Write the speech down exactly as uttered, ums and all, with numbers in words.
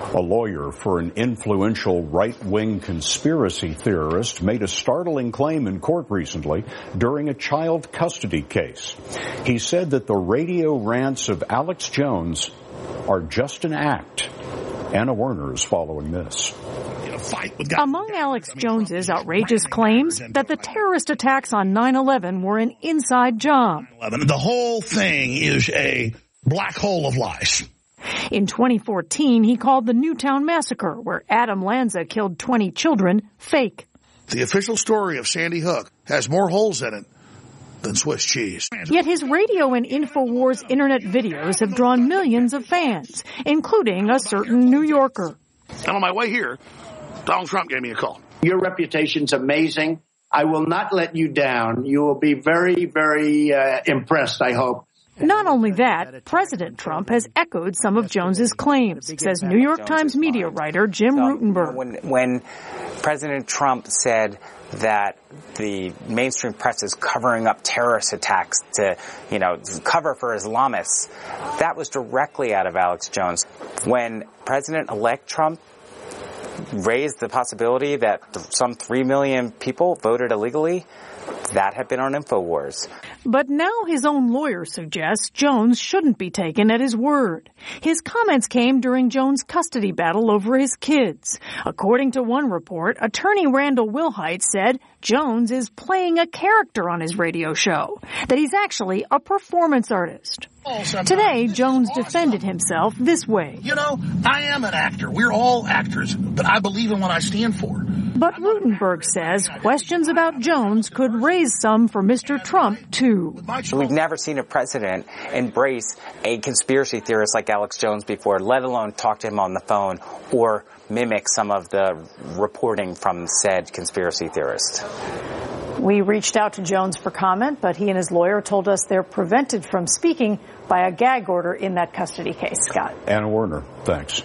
A lawyer for an influential right-wing conspiracy theorist made a startling claim in court recently during a child custody case. He said that the radio rants of Alex Jones are just an act. Anna Werner is following this. Among Alex Jones's outrageous claims that the terrorist attacks on nine eleven were an inside job. The whole thing is a black hole of lies. In twenty fourteen, he called the Newtown massacre, where Adam Lanza killed twenty children, fake. The official story of Sandy Hook has more holes in it than Swiss cheese. Yet his radio and InfoWars internet videos have drawn millions of fans, including a certain New Yorker. And on my way here, Donald Trump gave me a call. Your reputation's amazing. I will not let you down. You will be very, very uh, impressed, I hope. Not only that, President Trump has echoed some of Jones's claims, says New York Times media writer Jim Rutenberg. When, when President Trump said that the mainstream press is covering up terrorist attacks to, you know, cover for Islamists, that was directly out of Alex Jones. When President-elect Trump raised the possibility that some three million people voted illegally, that had been on InfoWars. But now his own lawyer suggests Jones shouldn't be taken at his word. His comments came during Jones' custody battle over his kids. According to one report, attorney Randall Wilhite said Jones is playing a character on his radio show, that he's actually a performance artist. Today, Jones defended himself this way. You know, I am an actor. We're all actors, but I believe in what I stand for. But Rutenberg says questions about Jones could raise some for Mister Trump, too. We've never seen a president embrace a conspiracy theorist like Alex Jones before, let alone talk to him on the phone or mimic some of the reporting from said conspiracy theorist. We reached out to Jones for comment, but he and his lawyer told us they're prevented from speaking by a gag order in that custody case. Scott. Anna Werner, thanks.